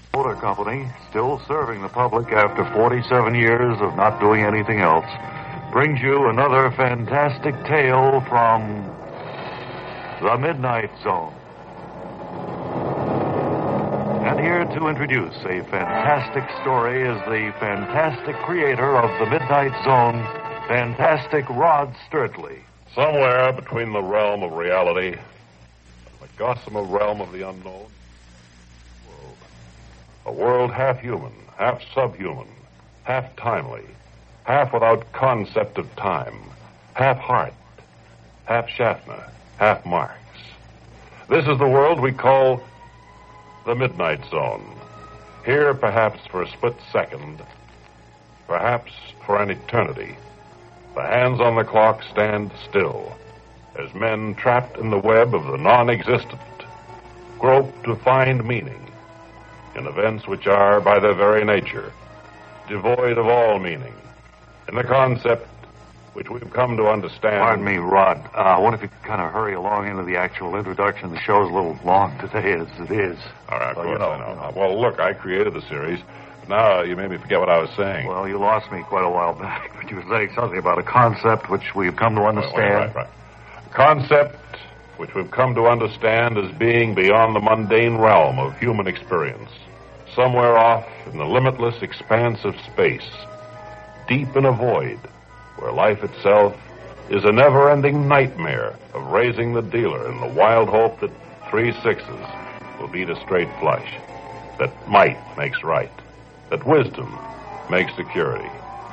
Motor Company, still serving the public after 47 years of not doing anything else, brings you another fantastic tale from The Midnight Zone. And here to introduce a fantastic story is the fantastic creator of The Midnight Zone, fantastic Rod Sturtley. Somewhere between the realm of reality and the gossamer realm of the unknown, a world half human, half subhuman, half timely, half without concept of time, half heart, half Schaffner, half Marx. This is the world we call the Midnight Zone. Here, perhaps for a split second, perhaps for an eternity, the hands on the clock stand still as men trapped in the web of the non-existent grope to find meaning in events which are, by their very nature, devoid of all meaning, in the concept which we've come to understand. Pardon me, Rod. I wonder if you could kind of hurry along into the actual introduction. The show's a little long today as it is. All right, of course, I know. Well, look, I created the series. Now you made me forget what I was saying. Well, you lost me quite a while back, but you were saying something about a concept which we've come to understand. Right. Concept which we've come to understand as being beyond the mundane realm of human experience. Somewhere off in the limitless expanse of space, deep in a void, where life itself is a never-ending nightmare of raising the dealer in the wild hope that 3 sixes will beat a straight flush, that might makes right, that wisdom makes security.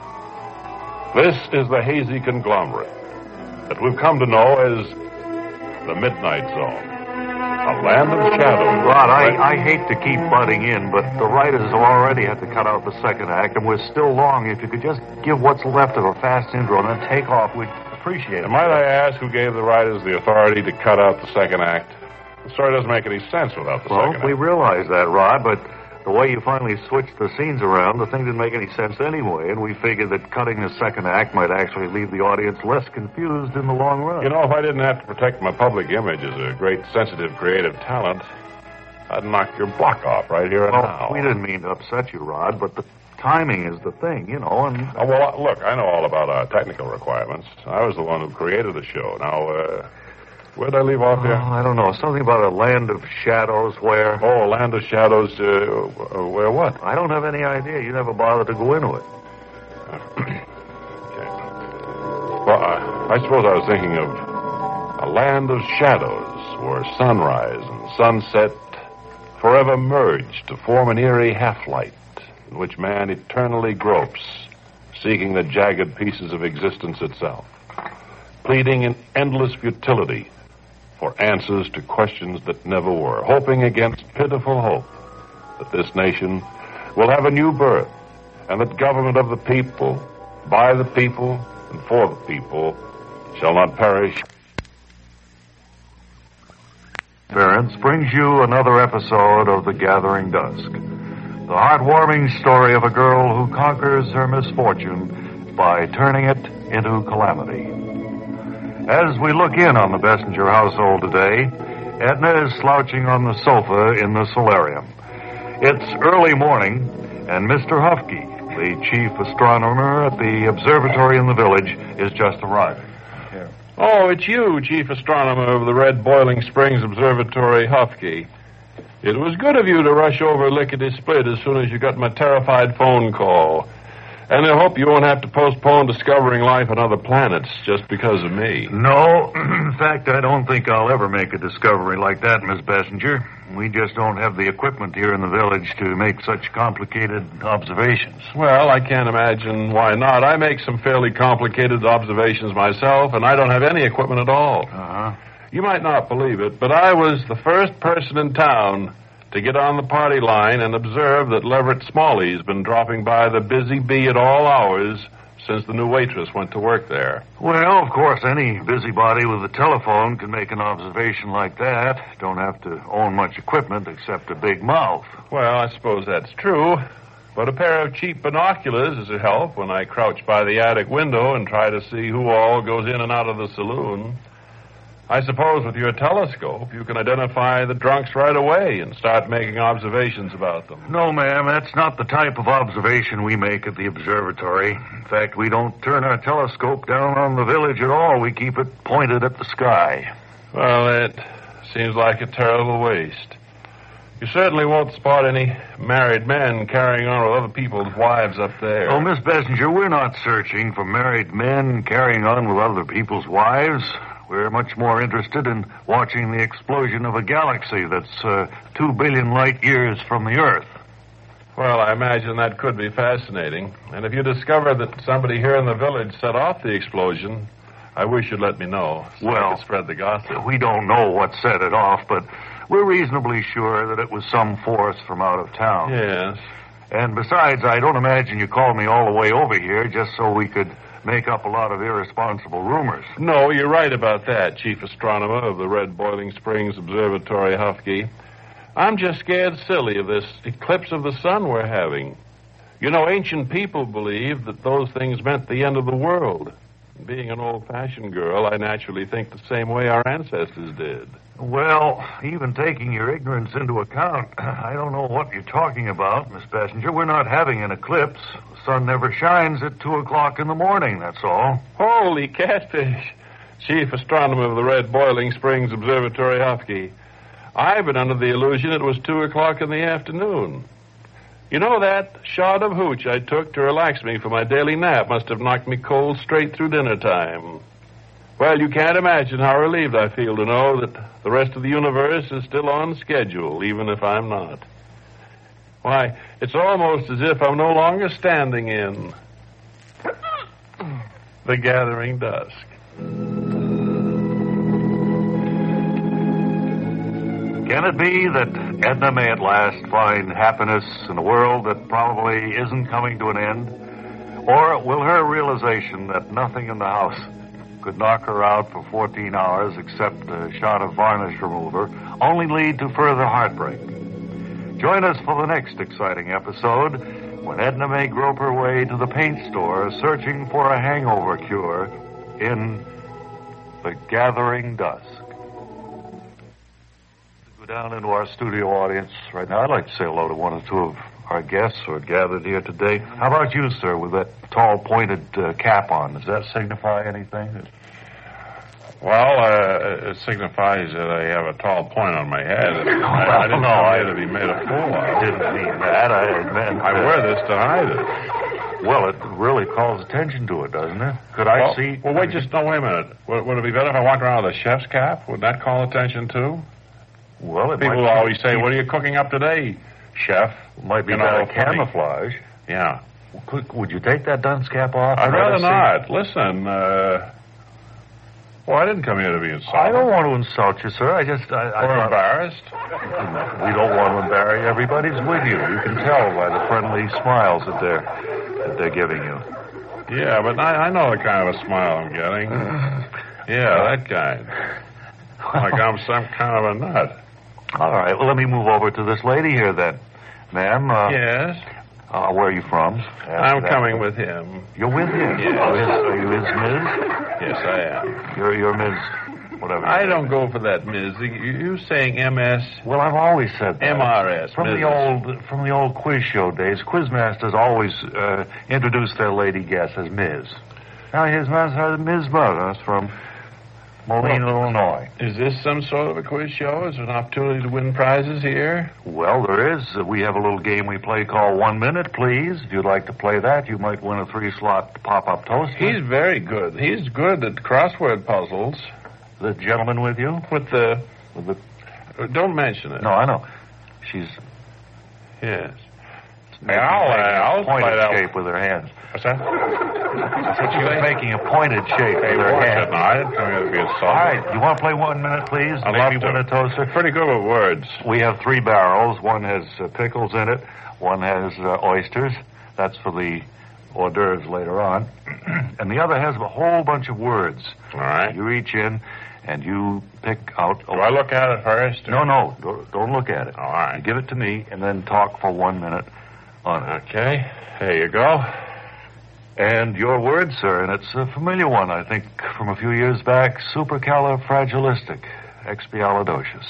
This is the hazy conglomerate that we've come to know as the Midnight Zone, a land of shadows. Rod, I hate to keep butting in, but the writers have already had to cut out the second act, and we're still long. If you could just give what's left of a fast intro and then take off, we'd appreciate it. Might I ask who gave the writers the authority to cut out the second act? The story doesn't make any sense without the second act. Well, we realize that, Rod, but the way you finally switched the scenes around, the thing didn't make any sense anyway, and we figured that cutting the second act might actually leave the audience less confused in the long run. You know, if I didn't have to protect my public image as a great, sensitive, creative talent, I'd knock your block off right here and now. We didn't mean to upset you, Rod, but the timing is the thing, you know, and... Well, look, I know all about our technical requirements. I was the one who created the show. Now, where'd I leave off here? I don't know. Something about a land of shadows where... Oh, a land of shadows, where what? I don't have any idea. You never bothered to go into it. Okay. Well, I suppose I was thinking of a land of shadows where sunrise and sunset forever merge to form an eerie half-light in which man eternally gropes, seeking the jagged pieces of existence itself, pleading in endless futility for answers to questions that never were, hoping against pitiful hope that this nation will have a new birth and that government of the people, by the people, and for the people shall not perish. Parents brings you another episode of The Gathering Dusk, the heartwarming story of a girl who conquers her misfortune by turning it into calamity. As we look in on the Bessinger household today, Edna is slouching on the sofa in the solarium. It's early morning, and Mr. Hufke, the chief astronomer at the observatory in the village, is just arriving. Yeah. Oh, it's you, chief astronomer of the Red Boiling Springs Observatory, Hufke. It was good of you to rush over lickety-split as soon as you got my terrified phone call. And I hope you won't have to postpone discovering life on other planets just because of me. No. In fact, I don't think I'll ever make a discovery like that, Miss Bessinger. We just don't have the equipment here in the village to make such complicated observations. Well, I can't imagine why not. I make some fairly complicated observations myself, and I don't have any equipment at all. Uh-huh. You might not believe it, but I was the first person in town to get on the party line and observe that Leverett Smalley's been dropping by the Busy Bee at all hours since the new waitress went to work there. Well, of course, any busybody with a telephone can make an observation like that. Don't have to own much equipment except a big mouth. Well, I suppose that's true. But a pair of cheap binoculars is a help when I crouch by the attic window and try to see who all goes in and out of the saloon. I suppose with your telescope, you can identify the drunks right away and start making observations about them. No, ma'am, that's not the type of observation we make at the observatory. In fact, we don't turn our telescope down on the village at all. We keep it pointed at the sky. Well, it seems like a terrible waste. You certainly won't spot any married men carrying on with other people's wives up there. Oh, Miss Bessinger, we're not searching for married men carrying on with other people's wives. We're much more interested in watching the explosion of a galaxy that's 2 billion light years from the Earth. Well, I imagine that could be fascinating. And if you discover that somebody here in the village set off the explosion, I wish you'd let me know so I could spread the gossip. We don't know what set it off, but we're reasonably sure that it was some force from out of town. Yes. And besides, I don't imagine you called me all the way over here just so we could make up a lot of irresponsible rumors. No, you're right about that, Chief Astronomer of the Red Boiling Springs Observatory, Hufke. I'm just scared silly of this eclipse of the sun we're having. You know, ancient people believed that those things meant the end of the world. Being an old-fashioned girl, I naturally think the same way our ancestors did. Well, even taking your ignorance into account, I don't know what you're talking about, Miss Bessinger. We're not having an eclipse. The sun never shines at 2 o'clock in the morning, that's all. Holy catfish! Chief Astronomer of the Red Boiling Springs Observatory, Hufke. I've been under the illusion it was 2 o'clock in the afternoon. You know, that shot of hooch I took to relax me for my daily nap must have knocked me cold straight through dinner time. Well, you can't imagine how relieved I feel to know that the rest of the universe is still on schedule, even if I'm not. Why, it's almost as if I'm no longer standing in the gathering dusk. Can it be that Edna may at last find happiness in a world that probably isn't coming to an end? Or will her realization that nothing in the house could knock her out for 14 hours except a shot of varnish remover only lead to further heartbreak? Join us for the next exciting episode when Edna may grope her way to the paint store searching for a hangover cure in The Gathering Dusk. Down into our studio audience right now. I'd like to say hello to one or two of our guests who are gathered here today. How about you, sir, with that tall, pointed cap on? Does that signify anything? Well, it signifies that I have a tall point on my head. I didn't know I had to be made a fool of. I didn't mean that. I meant... I wear this to hide it. Well, it really calls attention to it, doesn't it? Could I see... Well, wait a minute. Would it be better if I walked around with a chef's cap? Would that call attention, too? Well, people always say, "What are you cooking up today, chef?" Might be better camouflage. Yeah. Would you take that dunce cap off? I'd rather not. Listen, well, I didn't come here to be insulted. I don't want to insult you, sir. Or embarrassed. We don't want to embarrass you. Everybody's with you. You can tell by the friendly smiles that they're giving you. Yeah, but I know the kind of a smile I'm getting. Yeah, that kind. Like I'm some kind of a nut. All right, well, let me move over to this lady here then. Ma'am? Yes? Where are you from? I'm coming with him. You're with him? Yes. Are you his Ms.? Yes, I am. You're Ms. whatever. I don't go for that, Ms. You saying MS? Well, I've always said that. MRS. From the old quiz show days, quizmasters always introduce their lady guests as Ms. Now, here's Ms. Burgess from Moline, Illinois. Is this some sort of a quiz show? Is there an opportunity to win prizes here? Well, there is. We have a little game we play called 1 Minute, Please. If you'd like to play that, you might win a 3-slot pop-up toaster. He's very good. He's good at crossword puzzles. The gentleman with you? With the... Don't mention it. No, I know. She's... Yes. I'll pointed shape with her hands. What's that? I said she was making a pointed shape with her hands. No, I didn't come here to be insulted. All right, you want to play 1 minute, please? Maybe win a toaster? Pretty good with words. We have 3 barrels. One has pickles in it. One has oysters. That's for the hors d'oeuvres later on. And the other has a whole bunch of words. All right. You reach in and you pick out... Do I look at it first? Or... No. Don't look at it. All right. You give it to me and then talk for 1 minute on it. Okay. Here you go. And your word, sir, and it's a familiar one, I think, from a few years back, supercalifragilisticexpialidocious.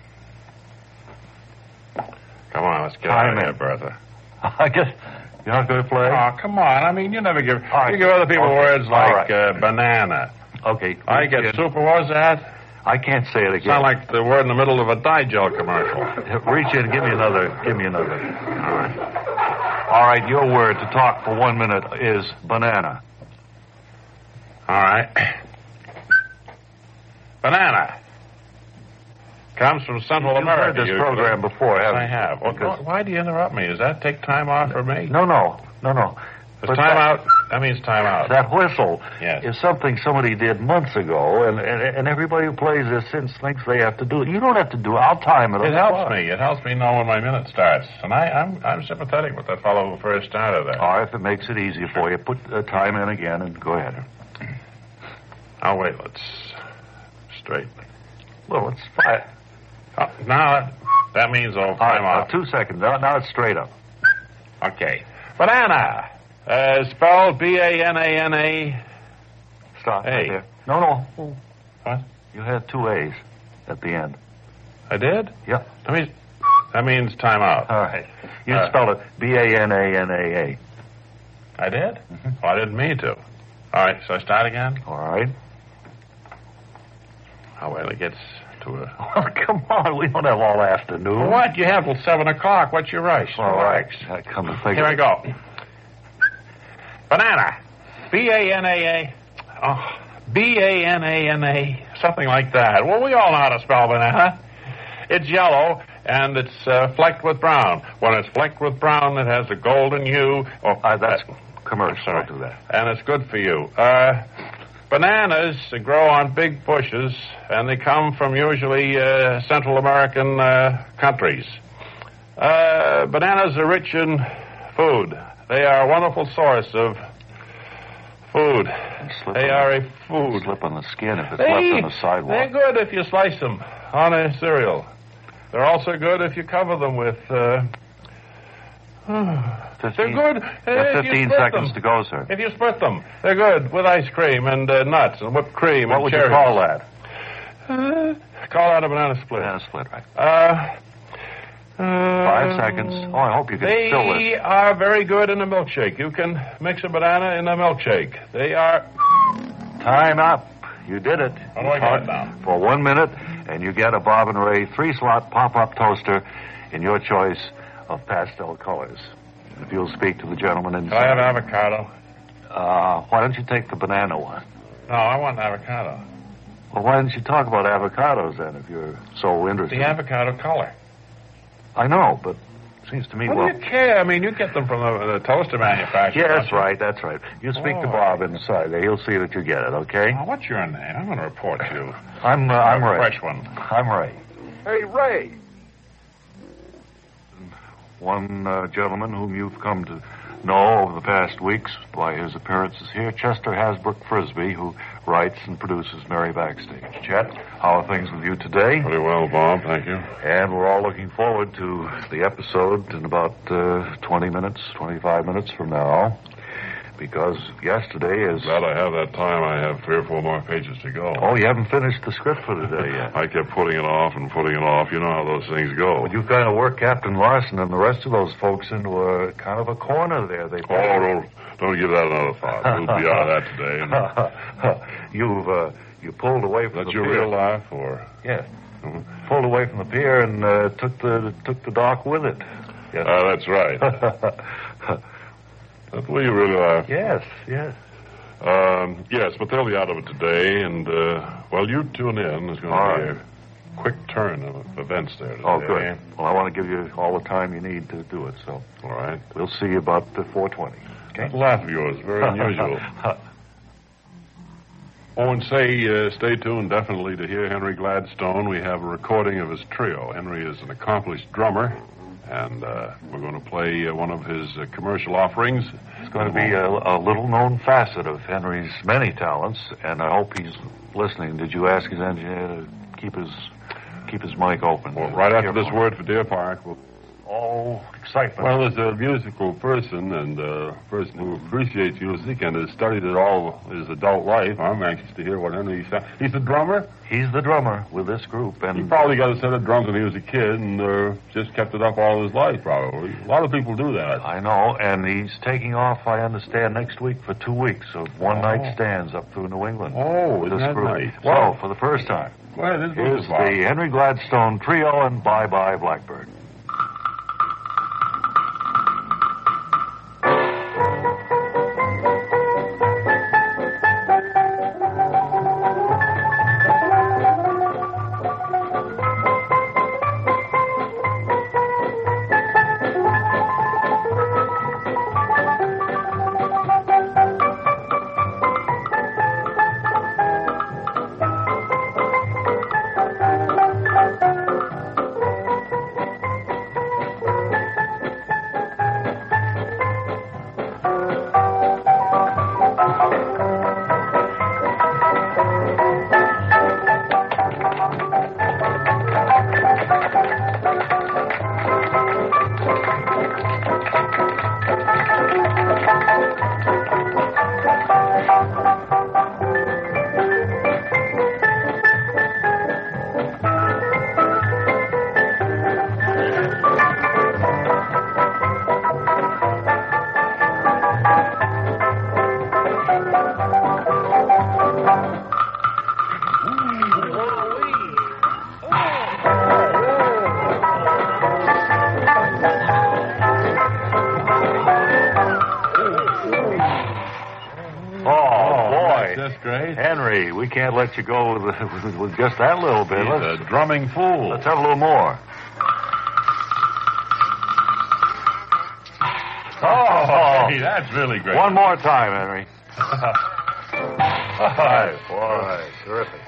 Come on, let's get out of here, Bertha. I guess you're not going to play? Oh, come on. I mean, you never give... Right. You give other people words like right. Banana. Okay. I get super... What was that? I can't say it again. Sound like the word in the middle of a Digel commercial. Reach in, give me another. All right, your word to talk for 1 minute is banana. All right. Banana. Comes from Central America. You've heard this program before, haven't you? I have. Well, why do you interrupt me? Does that take time off for me? No. Does time out? That means time out. That whistle is something somebody did months ago, and everybody who plays this since thinks they have to do it. You don't have to do it. I'll time it. It helps me. It helps me know when my minute starts. And I'm sympathetic with that fellow who first started there. All right, if it makes it easier for you, put the time in again and go ahead. Oh, wait, let's straighten. Well, it's fine. Now, that means time off. 2 seconds. Now it's straight up. Okay. Banana. Spelled B-A-N-A-N-A. Stop. Hey. Right there. No. What? You had 2 A's at the end. I did? Yep. That means time out. All right. You spelled it B-A-N-A-N-A-A. I did? Mm-hmm. Oh, I didn't mean to. All right, so I start again? All right. Oh, well, it gets to a... Oh, come on. We don't have all afternoon. Well, what? You have till 7 o'clock. What's your rush? All right. Come to think Here I go. Banana. B-A-N-A-A. Oh, B-A-N-A-N-A. Something like that. Well, we all know how to spell banana. It's yellow, and it's flecked with brown. When it's flecked with brown, it has a golden hue. Oh, that's commercial. Sorry. Don't do that. And it's good for you. Bananas grow on big bushes, and they come from usually Central American countries. Bananas are rich in food. They are a wonderful source of food. They are a food. Slip on the skin if it's left on the sidewalk. They're good if you slice them on a cereal. They're also good if you cover them with... they're good. 15 seconds to go, sir. If you split them, they're good with ice cream and nuts and whipped cream. What and would cherries. you call that? Call that a banana split. Banana split, right. 5 seconds. Oh, I hope you can fill this. They are very good in a milkshake. You can mix a banana in a milkshake. They are... Time up. You did it. How do I get now? For 1 minute, and you get a Bob and Ray 3-slot pop-up toaster in your choice of pastel colors. If you'll speak to the gentleman inside. Can I have avocado? Why don't you take the banana one? No, I want avocado. Well, why didn't you talk about avocados then, if you're so interested? The avocado color. I know, but it seems to me... What do you care? I mean, you get them from the toaster manufacturer. Yeah, that's right. You speak to Bob inside there. He'll see that you get it, okay? Oh, what's your name? I'm going to report you. I'm Ray. Fresh one. I'm Ray. Hey, Ray. One gentleman whom you've come to know over the past weeks by his appearances here, Chester Hasbrook Frisbee, who writes and produces Mary Backstage. Chet, how are things with you today? Pretty well, Bob, thank you. And we're all looking forward to the episode in about 25 minutes from now. Because yesterday is... Glad I have that time. I have 3 or 4 more pages to go. Oh, you haven't finished the script for today yet. I kept putting it off. You know how those things go. Well, you kind of worked Captain Larson and the rest of those folks into a kind of a corner there. Don't give that another thought. We'll be out of that today. You pulled away from That's the your pier. real life, or? Yeah. Mm-hmm. Pulled away from the pier and took the dock with it. Yes. That's right. That's where you really laugh. Yes. Yes, but they'll be out of it today, and, you tune in. There's going to be a quick turn of events there today. Oh, good. Well, I want to give you all the time you need to do it, so. All right. We'll see you about 4:20. Okay? That laugh of yours, very unusual. And stay tuned definitely to hear Henry Gladstone. We have a recording of his trio. Henry is an accomplished drummer. And we're going to play one of his commercial offerings. It's going to be a little-known facet of Henry's many talents, and I hope he's listening. Did you ask his engineer to keep his mic open? Well, right after this word for Deer Park, we'll... Oh, excitement. Well, as a musical person and a person who appreciates music and has studied it all his adult life, I'm anxious to hear what Henry said. He's the drummer? He's the drummer with this group, and... He probably got a set of drums when he was a kid and just kept it up all his life, probably. A lot of people do that. I know, and he's taking off, I understand, next week for 2 weeks of one-night stands up through New England. Oh, with isn't this that group. nice? So, for the first time, Go ahead, this here's is the Henry Gladstone Trio and Bye Bye Blackbird. Henry, we can't let you go with just that little bit. He's a drumming fool. Let's have a little more. Oh, hey, that's really great. One more time, Henry. Boy, terrific.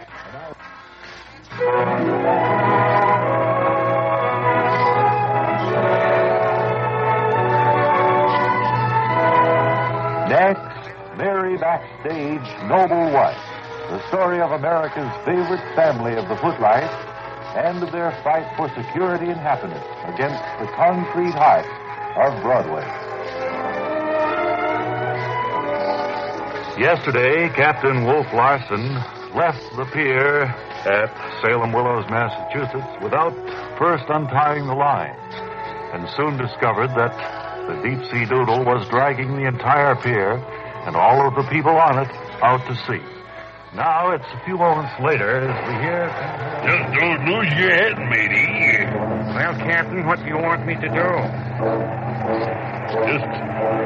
Next, Mary Backstage, Noble Wife. The story of America's favorite family of the footlights and of their fight for security and happiness against the concrete heart of Broadway. Yesterday, Captain Wolf Larson left the pier at Salem Willows, Massachusetts, without first untying the lines, and soon discovered that the Deep Sea Doodle was dragging the entire pier and all of the people on it out to sea. Now it's a few moments later as we hear... Just don't lose your head, matey. Well, Captain, what do you want me to do? Just...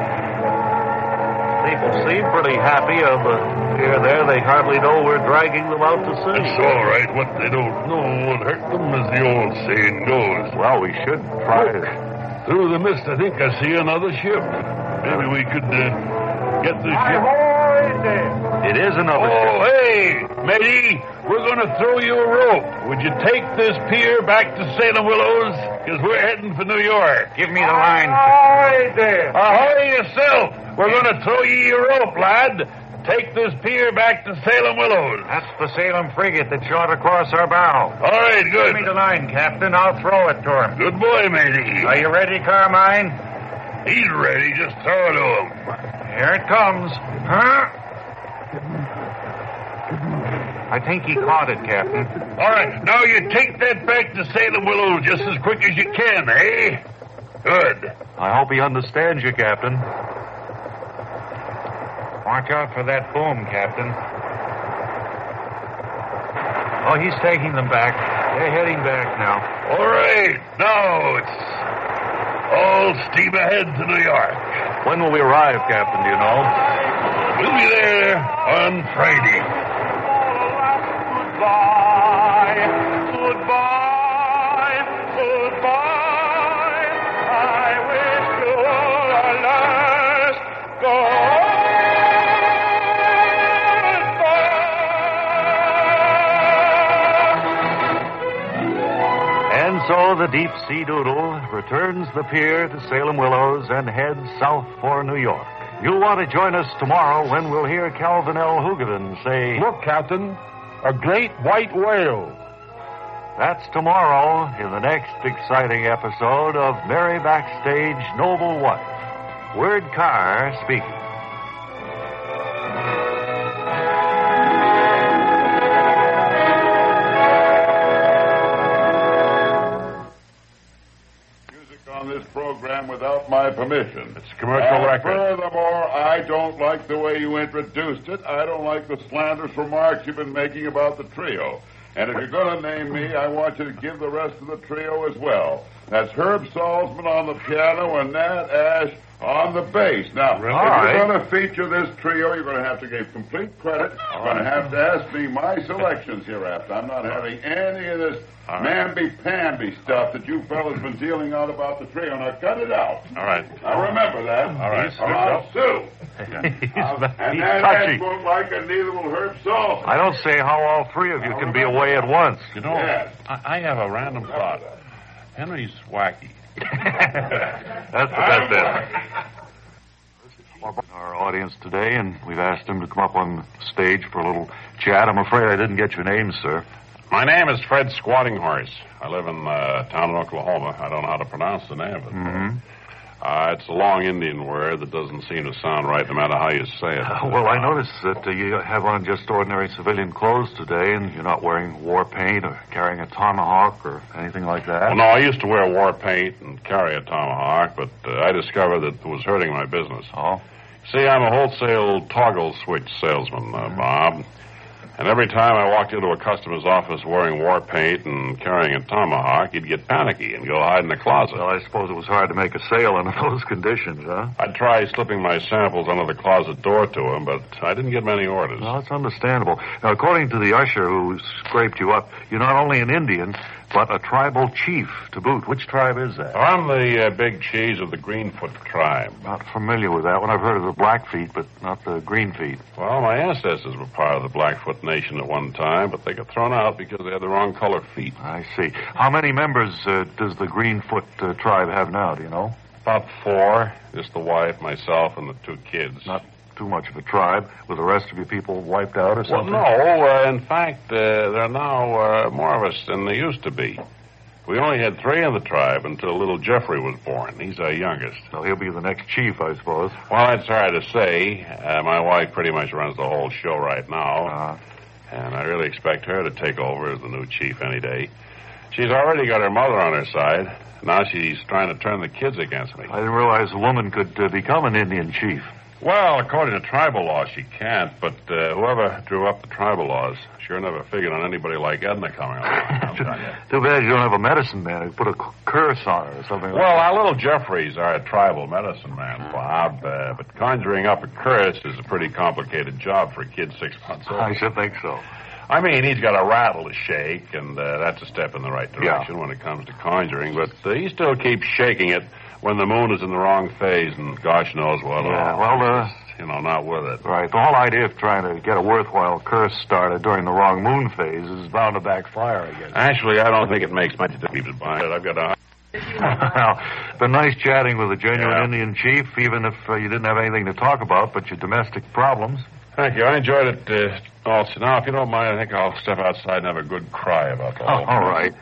People seem pretty happy of the pier there. They hardly know we're dragging them out to sea. It's all right. What they don't know won't hurt them, as the old saying goes. Well, we should try to... Through the mist, I think I see another ship. Maybe we could get the ship... It is another ship. Oh, hey, matey, we're going to throw you a rope. Would you take this pier back to Salem Willows? Because we're heading for New York. Give me the line. Ahoy there. Ahoy yourself. We're going to throw you your rope, lad. Take this pier back to Salem Willows. That's the Salem frigate that shot across our bow. All right, good. Give me the line, Captain. I'll throw it to him. Good boy, matey. Are you ready, Carmine? He's ready. Just throw it to him. Here it comes. Huh? I think he caught it, Captain. All right, now you take that back to Salem Willows just as quick as you can, eh? Good. I hope he understands you, Captain. Watch out for that boom, Captain. Oh, he's taking them back. They're heading back now. All right, now it's all steam ahead to New York. When will we arrive, Captain, do you know? We'll be there on Friday. Goodbye, goodbye, goodbye. I wish you a last goodbye. And so the Deep Sea Doodle returns the pier to Salem Willows and heads south for New York. You'll want to join us tomorrow when we'll hear Calvin L. Hoogaden say... Look, Captain, a great white whale. That's tomorrow in the next exciting episode of Mary Backstage Noble Wife. Word Carr speaking. On this program without my permission. It's a commercial record. Furthermore, I don't like the way you introduced it. I don't like the slanderous remarks you've been making about the trio. And if you're going to name me, I want you to give the rest of the trio as well. That's Herb Salzman on the piano and Nat Ash on the bass. Now, if you're going to feature this trio, you're going to have to give complete credit. You're going to have to ask me my selections hereafter. I'm not having any of this mamby-pamby stuff that you fellas been dealing out about the trio. Now, cut it out. All right. Now, remember that. All right. Or I'll sue. And that Ash won't like it, neither will Herb Salzman. I don't say how all three of you can be away at once. You know, Yes. I have a random thought. Henry's wacky. That's the best bet. Our audience today, and we've asked him to come up on stage for a little chat. I'm afraid I didn't get your name, sir. My name is Fred Squatting Horse. I live in a town in Oklahoma. I don't know how to pronounce the name of it. Mm-hmm. It's a long Indian word that doesn't seem to sound right no matter how you say it. Well, I noticed that you have on just ordinary civilian clothes today, and you're not wearing war paint or carrying a tomahawk or anything like that. Well, no, I used to wear war paint and carry a tomahawk, but I discovered that it was hurting my business. Oh? See, I'm a wholesale toggle switch salesman, Bob. And every time I walked into a customer's office wearing war paint and carrying a tomahawk, he'd get panicky and go hide in the closet. Well, I suppose it was hard to make a sale under those conditions, huh? I'd try slipping my samples under the closet door to him, but I didn't get many orders. Well, it's understandable. Now, according to the usher who scraped you up, you're not only an Indian, but a tribal chief to boot. Which tribe is that? I'm the big cheese of the Greenfoot tribe. Not familiar with that one. I've heard of the Blackfeet, but not the Greenfeet. Well, my ancestors were part of the Blackfoot Nation at one time, but they got thrown out because they had the wrong color feet. I see. How many members does the Greenfoot tribe have now, do you know? About 4. Just the wife, myself, and the 2 kids. Not too much of a tribe. With the rest of you people wiped out or something? Well, no. In fact, there are now more of us than there used to be. We only had 3 in the tribe until little Jeffrey was born. He's our youngest. So he'll be the next chief, I suppose. Well, that's hard to say. My wife pretty much runs the whole show right now. And I really expect her to take over as the new chief any day. She's already got her mother on her side. Now she's trying to turn the kids against me. I didn't realize a woman could become an Indian chief. Well, according to tribal law, she can't, but whoever drew up the tribal laws sure never figured on anybody like Edna coming along. Too bad you don't have a medicine man who put a curse on her or something. Well, our little Jeffrey's our tribal medicine man, Bob, but conjuring up a curse is a pretty complicated job for a kid 6 months old. I should think so. I mean, he's got a rattle to shake, and that's a step in the right direction when it comes to conjuring, but he still keeps shaking it when the moon is in the wrong phase, and gosh knows what. Yeah, well, not with it. Right. The whole idea of trying to get a worthwhile curse started during the wrong moon phase is bound to backfire, I guess. Actually, I don't think it makes much difference behind it. I've got a... Well, been nice chatting with a genuine Indian chief, even if you didn't have anything to talk about but your domestic problems. Thank you. I enjoyed it also. Now, if you don't mind, I think I'll step outside and have a good cry about the whole all right.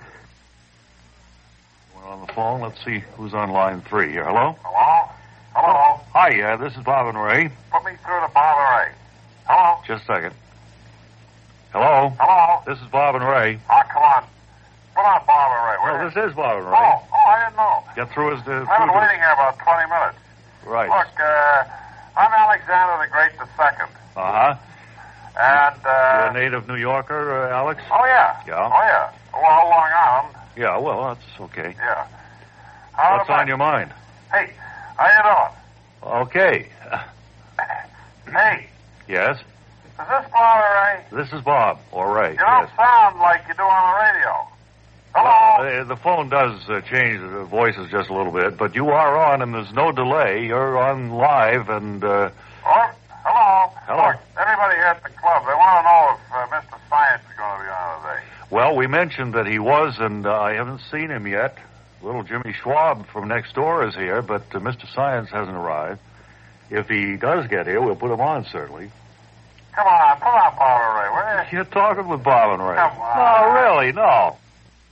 We're on the phone. Let's see who's on line 3 here. Hello? Hello? Hello? Hi, this is Bob and Ray. Put me through to Bob and Ray. Hello? Just a second. Hello? Hello? This is Bob and Ray. Oh, come on. Put on Bob and Ray, will Well, you? this is Bob and Ray. Oh, I didn't know. Get through as the... I've been waiting here about 20 minutes. Right. Look, I'm Alexander the Great II. Uh-huh. And, You're a native New Yorker, Alex? Oh, yeah. Yeah? Oh, yeah. Well, Long Island. Yeah, well, that's okay. Yeah. What's on your mind? Hey, how you doing? Okay. Hey, Yes? is this Bob or Ray? This is Bob, or Ray. You don't Yes. sound like you do on the radio. Hello? Well, the phone does change the voices just a little bit, but you are on, and there's no delay. You're on live, and... Oh, hello. Hello. Look, everybody here at the club, they want to know if Mr. Science is going to be on today. Well, we mentioned that he was, and I haven't seen him yet. Little Jimmy Schwab from next door is here, but Mr. Science hasn't arrived. If he does get here, we'll put him on, certainly. Come on, put on Bob and Ray, will you? You're talking with Bob and Ray. Come on. No, really, no.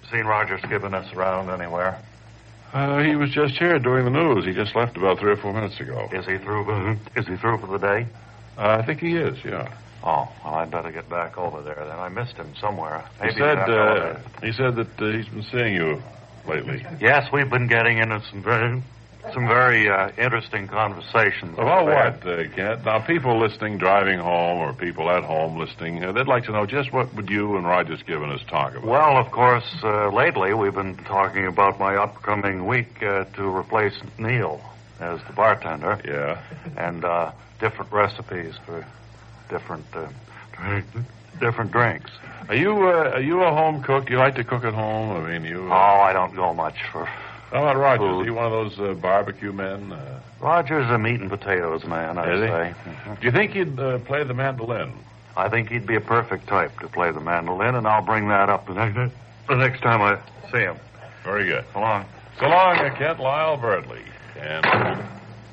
seen Roger skipping us around anywhere? He was just here doing the news. He just left about 3 or 4 minutes ago. Is he through? Is he through for the day? I think he is, yeah. Oh, well, I'd better get back over there then. I missed him somewhere. Maybe He said that he's been seeing you lately. Yes, we've been getting into some very interesting conversations. About what, Kent? Now, people listening, driving home, or people at home listening, they'd like to know just what would you and Roger Skibbon talk about? Well, of course, lately we've been talking about my upcoming week to replace Neil as the bartender. Yeah. And different recipes for different drinks. Are you a home cook? You like to cook at home? I mean, you... Oh, I don't go much for... How about Roger? food. Is he one of those barbecue men? Roger's a meat and potatoes man, I'd Is he? say. Do you think he'd play the mandolin? I think he'd be a perfect type to play the mandolin, and I'll bring that up the next time I see him. Very good. So long. So long, Kent Lyle Birdley. And...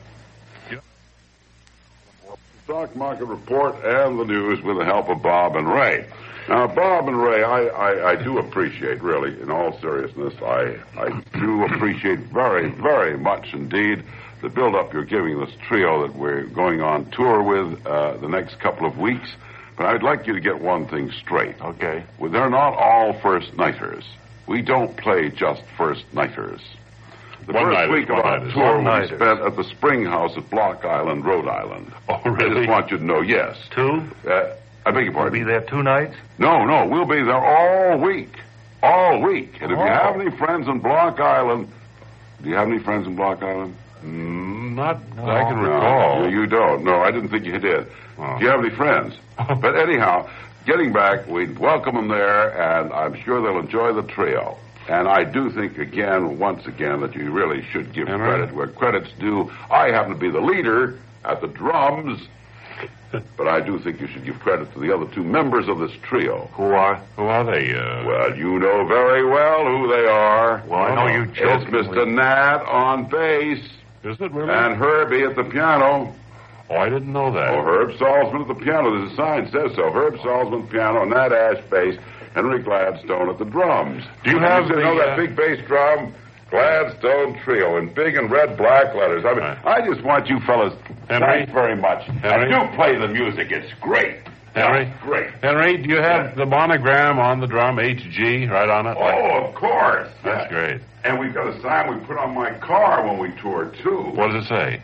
Stock market report and the news with the help of Bob and Ray. Now, Bob and Ray, I do appreciate, really, in all seriousness, I do appreciate very, very much indeed the build-up you're giving this trio that we're going on tour with the next couple of weeks. But I'd like you to get one thing straight. Okay. Well, they're not all first-nighters. We don't play just first-nighters. The first week of our tour will be spent at the Spring House at Block Island, Rhode Island. Oh, really? I just want you to know, yes. 2? I beg your We'll pardon? be there 2 nights? No, we'll be there all week. All week. And if you have any friends in Block Island... Do you have any friends in Block Island? Not that I can recall. No, you don't. No, I didn't think you did. Do you have any friends? But anyhow, getting back, we'd welcome them there, and I'm sure they'll enjoy the trio. And I do think, once again, that you really should give credit where credit's due. I happen to be the leader at the drums, but I do think you should give credit to the other 2 members of this trio. Who are? Who are they? Well, you know very well who they are. Well, I know you It's jokingly. Mr. Nat on bass Is it really? and Herbie at the piano. Oh, I didn't know that. Oh, Herb Salzman at the piano. There's a sign that says so. Herb Salzman piano, Nat Ash bass, Henry Gladstone at the drums. Do you have that big bass drum? Gladstone Trio in big and red black letters. I mean, I just want you fellas, Henry? thanks very much. Henry? And do play the music. It's great. Henry? Yeah, great. Henry, do you have the monogram on the drum, HG, right on it? Oh, of course. That's great. And we've got a sign we put on my car when we tour, too. What does it say?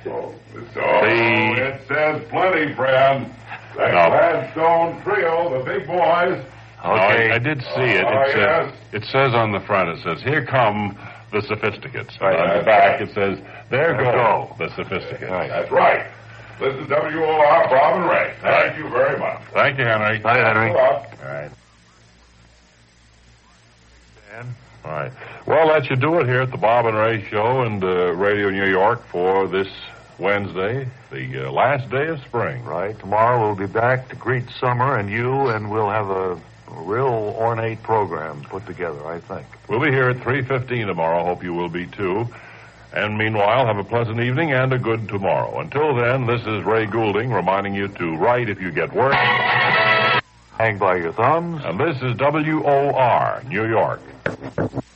It says plenty, friend. That Gladstone Trio, the big boys. Okay. I did see it. yes. It says on the front, it says, here come the sophisticates. Right, On the that's back, right. it says, there go the sophisticates. That's right. This is WOR, Bob and Ray. Thank you very much. Thank you, Henry. Bye, Henry. Good luck. All right. All right. Well, that should do it here at the Bob and Ray Show and Radio New York for this Wednesday, the last day of spring. Right. Tomorrow we'll be back to greet summer and you, and we'll have a real ornate program put together, I think. We'll be here at 3:15 tomorrow. Hope you will be, too. And meanwhile, have a pleasant evening and a good tomorrow. Until then, this is Ray Goulding reminding you to write if you get work. Hang by your thumbs. And this is WOR, New York.